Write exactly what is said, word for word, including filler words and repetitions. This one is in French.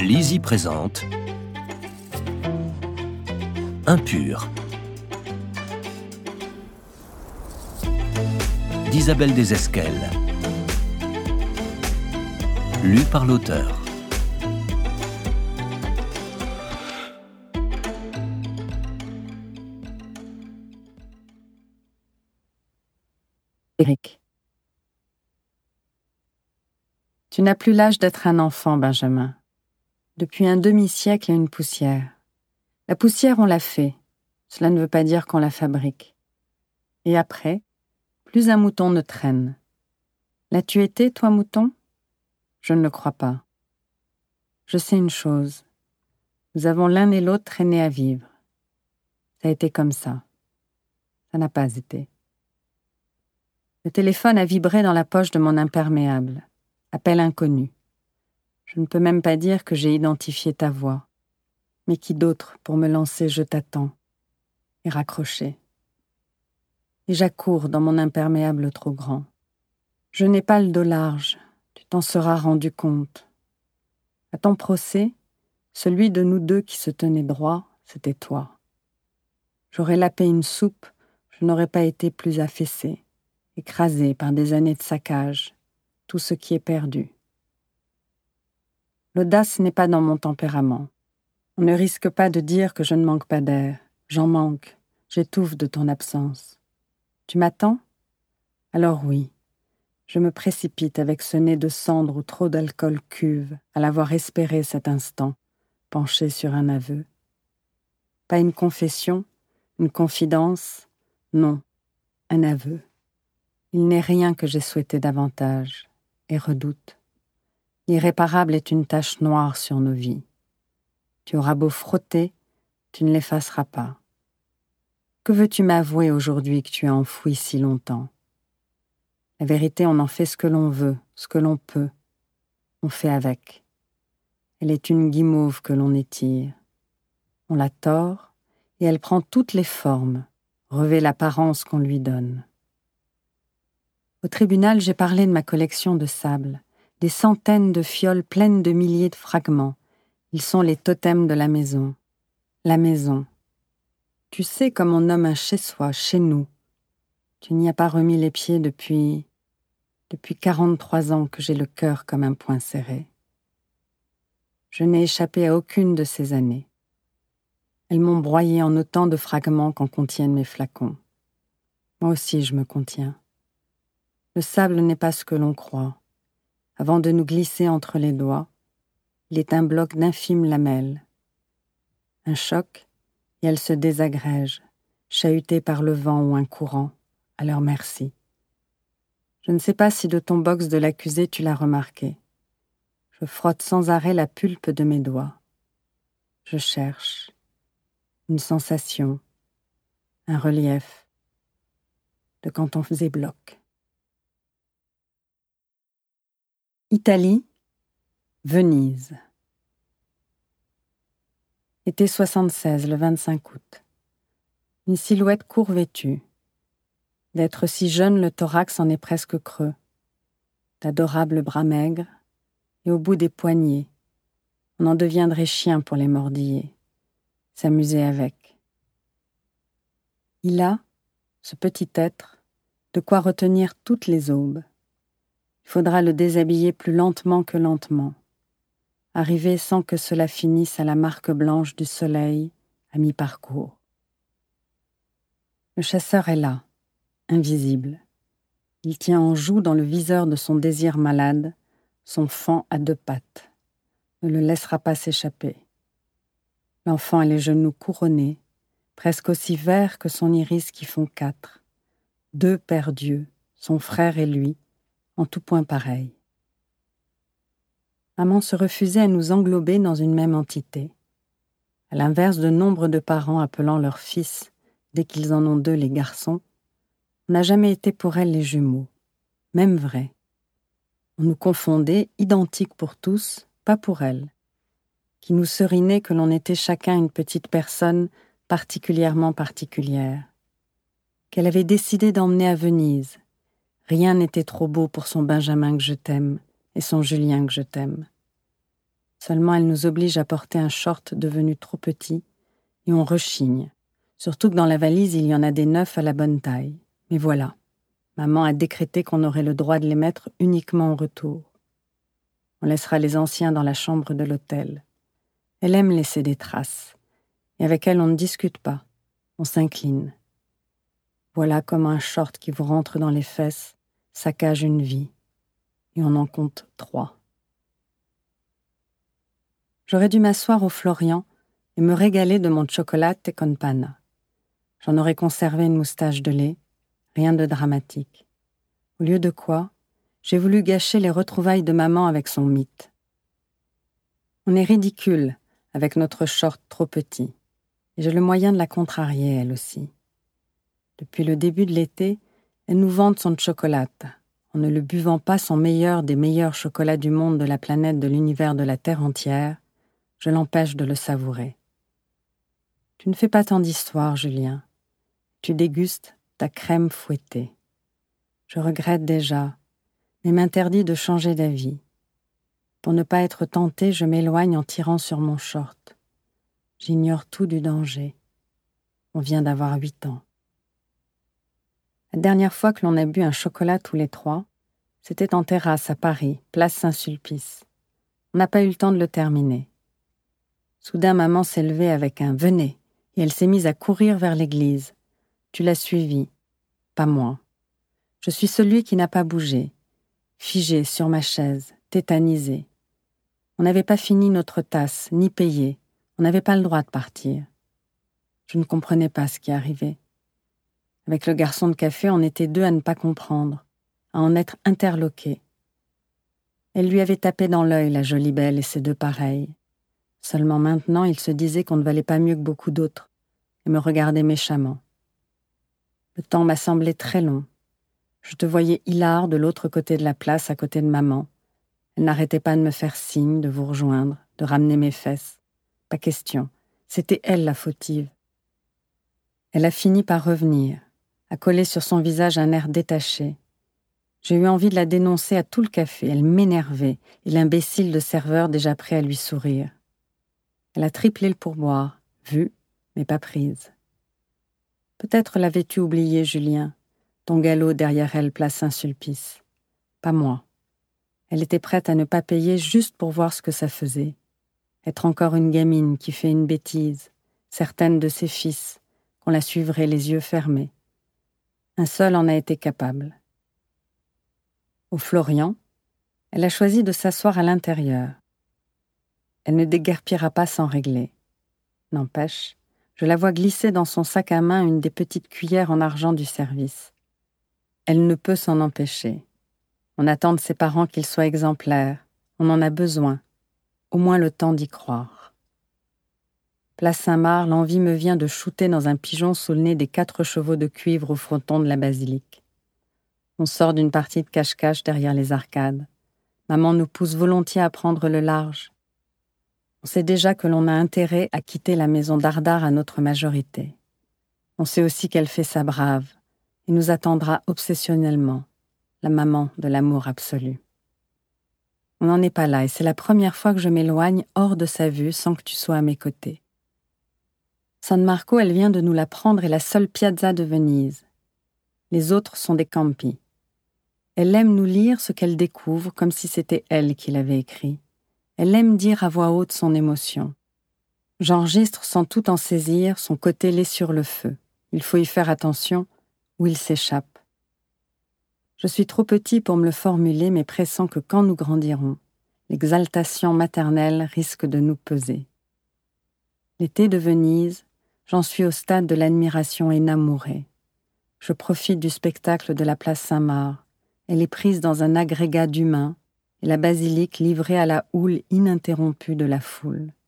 Lizzie présente Impur d'Isabelle Desesquelles, lu par l'auteur. Eric. Tu n'as plus l'âge d'être un enfant, Benjamin. Depuis un demi-siècle et une poussière. La poussière, on l'a fait. Cela ne veut pas dire qu'on la fabrique. Et après, plus un mouton ne traîne. L'as-tu été, toi, mouton ? Je ne le crois pas. Je sais une chose. Nous avons l'un et l'autre traîné à vivre. Ça a été comme ça. Ça n'a pas été. Le téléphone a vibré dans la poche de mon imperméable. Appel inconnu. Je ne peux même pas dire que j'ai identifié ta voix. Mais qui d'autre pour me lancer « Je t'attends » et raccrocher. Et j'accours dans mon imperméable trop grand. Je n'ai pas le dos large, tu t'en seras rendu compte. À ton procès, celui de nous deux qui se tenait droit, c'était toi. J'aurais lapé une soupe, je n'aurais pas été plus affaissée, écrasée par des années de saccage, tout ce qui est perdu. L'audace n'est pas dans mon tempérament. On ne risque pas de dire que je ne manque pas d'air. J'en manque, j'étouffe de ton absence. Tu m'attends ? Alors oui, je me précipite avec ce nez de cendre où trop d'alcool cuve à l'avoir espéré cet instant, penché sur un aveu. Pas une confession, une confidence, non, un aveu. Il n'est rien que j'ai souhaité davantage, et redoute. L'irréparable est une tache noire sur nos vies. Tu auras beau frotter, tu ne l'effaceras pas. Que veux-tu m'avouer aujourd'hui que tu as enfoui si longtemps ? La vérité, on en fait ce que l'on veut, ce que l'on peut. On fait avec. Elle est une guimauve que l'on étire. On la tord, et elle prend toutes les formes, revêt l'apparence qu'on lui donne. Au tribunal, j'ai parlé de ma collection de sable, des centaines de fioles pleines de milliers de fragments. Ils sont les totems de la maison. La maison. Tu sais comme on nomme un chez-soi, chez nous. Tu n'y as pas remis les pieds depuis... depuis quarante-trois ans que j'ai le cœur comme un poing serré. Je n'ai échappé à aucune de ces années. Elles m'ont broyé en autant de fragments qu'en contiennent mes flacons. Moi aussi je me contiens. Le sable n'est pas ce que l'on croit. Avant de nous glisser entre les doigts, il est un bloc d'infimes lamelles. Un choc, et elles se désagrègent, chahutées par le vent ou un courant, à leur merci. Je ne sais pas si de ton box de l'accusé tu l'as remarqué. Je frotte sans arrêt la pulpe de mes doigts. Je cherche une sensation, un relief, de quand on faisait bloc. Italie, Venise. Été soixante-seize, le vingt-cinq août. Une silhouette court vêtue. D'être si jeune, le thorax en est presque creux. D'adorables bras maigres, et au bout des poignets, on en deviendrait chien pour les mordiller, s'amuser avec. Il a, ce petit être, de quoi retenir toutes les aubes. Il faudra le déshabiller plus lentement que lentement, arriver sans que cela finisse à la marque blanche du soleil à mi-parcours. Le chasseur est là, invisible. Il tient en joue dans le viseur de son désir malade, son faon à deux pattes, ne le laissera pas s'échapper. L'enfant a les genoux couronnés, presque aussi verts que son iris qui font quatre. Deux pères d'yeux, son frère et lui, en tout point pareil. Maman se refusait à nous englober dans une même entité. À l'inverse de nombre de parents appelant leurs fils, dès qu'ils en ont deux les garçons, on n'a jamais été pour elle les jumeaux, même vrai. On nous confondait, identiques pour tous, pas pour elle, qui nous serinait que l'on était chacun une petite personne particulièrement particulière, qu'elle avait décidé d'emmener à Venise. Rien n'était trop beau pour son Benjamin que je t'aime et son Julien que je t'aime. Seulement elle nous oblige à porter un short devenu trop petit et on rechigne. Surtout que dans la valise, il y en a des neufs à la bonne taille. Mais voilà, maman a décrété qu'on aurait le droit de les mettre uniquement au retour. On laissera les anciens dans la chambre de l'hôtel. Elle aime laisser des traces. Et avec elle, on ne discute pas. On s'incline. Voilà comme un short qui vous rentre dans les fesses saccage une vie. Et on en compte trois. J'aurais dû m'asseoir au Florian et me régaler de mon cioccolate con panna. J'en aurais conservé une moustache de lait, rien de dramatique. Au lieu de quoi, j'ai voulu gâcher les retrouvailles de maman avec son mythe. On est ridicule avec notre short trop petit, et j'ai le moyen de la contrarier, elle aussi. Depuis le début de l'été, elle nous vante son cioccolate, en ne le buvant pas son meilleur des meilleurs chocolats du monde, de la planète, de l'univers, de la terre entière, je l'empêche de le savourer. Tu ne fais pas tant d'histoire, Julien. Tu dégustes ta crème fouettée. Je regrette déjà, mais m'interdis de changer d'avis. Pour ne pas être tentée, je m'éloigne en tirant sur mon short. J'ignore tout du danger. On vient d'avoir huit ans. La dernière fois que l'on a bu un chocolat tous les trois, c'était en terrasse à Paris, place Saint-Sulpice. On n'a pas eu le temps de le terminer. Soudain, maman s'est levée avec un « venez » et elle s'est mise à courir vers l'église. Tu l'as suivie, pas moi. Je suis celui qui n'a pas bougé, figé sur ma chaise, tétanisé. On n'avait pas fini notre tasse, ni payé. On n'avait pas le droit de partir. Je ne comprenais pas ce qui arrivait. Avec le garçon de café, on était deux à ne pas comprendre, à en être interloqués. Elle lui avait tapé dans l'œil, la jolie belle, et ses deux pareilles. Seulement maintenant, il se disait qu'on ne valait pas mieux que beaucoup d'autres, et me regardait méchamment. Le temps m'a semblé très long. Je te voyais hilar de l'autre côté de la place, à côté de maman. Elle n'arrêtait pas de me faire signe, de vous rejoindre, de ramener mes fesses. Pas question, c'était elle la fautive. Elle a fini par revenir, à coller sur son visage un air détaché. J'ai eu envie de la dénoncer à tout le café, elle m'énervait, et l'imbécile de serveur déjà prêt à lui sourire. Elle a triplé le pourboire, vue, mais pas prise. Peut-être l'avais-tu oublié, Julien, ton galop derrière elle, place Saint-Sulpice. Pas moi. Elle était prête à ne pas payer juste pour voir ce que ça faisait. Être encore une gamine qui fait une bêtise, certaine de ses fils, qu'on la suivrait les yeux fermés. Un seul en a été capable. Au Florian, elle a choisi de s'asseoir à l'intérieur. Elle ne déguerpira pas sans régler. N'empêche, je la vois glisser dans son sac à main une des petites cuillères en argent du service. Elle ne peut s'en empêcher. On attend de ses parents qu'ils soient exemplaires. On en a besoin. Au moins le temps d'y croire. Place Saint-Marc, l'envie me vient de shooter dans un pigeon sous le nez des quatre chevaux de cuivre au fronton de la basilique. On sort d'une partie de cache-cache derrière les arcades. Maman nous pousse volontiers à prendre le large. On sait déjà que l'on a intérêt à quitter la maison Dardar à notre majorité. On sait aussi qu'elle fait sa brave et nous attendra obsessionnellement, la maman de l'amour absolu. On n'en est pas là et c'est la première fois que je m'éloigne hors de sa vue sans que tu sois à mes côtés. San Marco, elle vient de nous la prendre, est la seule piazza de Venise. Les autres sont des campi. Elle aime nous lire ce qu'elle découvre comme si c'était elle qui l'avait écrit. Elle aime dire à voix haute son émotion. J'enregistre sans tout en saisir son côté lait sur le feu. Il faut y faire attention ou il s'échappe. Je suis trop petit pour me le formuler, mais pressant que quand nous grandirons, l'exaltation maternelle risque de nous peser. L'été de Venise, j'en suis au stade de l'admiration énamourée. Je profite du spectacle de la place Saint-Marc. Elle est prise dans un agrégat d'humains, et la basilique livrée à la houle ininterrompue de la foule.